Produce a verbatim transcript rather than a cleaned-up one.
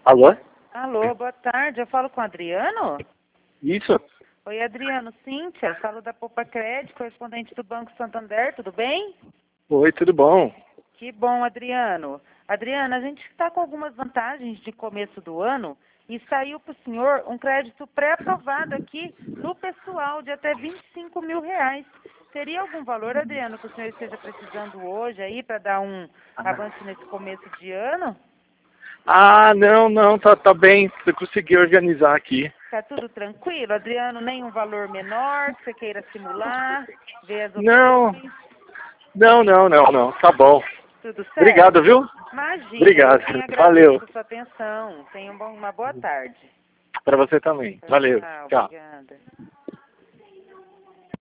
Alô? Alô, boa tarde. Eu falo com o Adriano? Isso? Oi, Adriano. Cíntia, falo da Poupa Crédito, correspondente do Banco Santander, tudo bem? Oi, tudo bom? Que bom, Adriano. Adriano, a gente está com algumas vantagens de começo do ano e saiu para o senhor um crédito pré-aprovado aqui no pessoal de até vinte e cinco mil reais. Teria algum valor, Adriano, que o senhor esteja precisando hoje aí para dar um avanço nesse começo de ano? Ah, não, não, tá, tá bem. Eu consegui organizar aqui. Tá tudo tranquilo, Adriano? Nenhum valor menor que você queira simular, ver as Não, opções? não, não, não, não. Tá bom. Tudo certo? Obrigado, viu? Imagina, eu Obrigado. quem Valeu. agradeço a sua atenção. Tenha um bom- uma boa tarde. Pra você também. Tchau, Valeu. tchau. Tchau. Obrigada.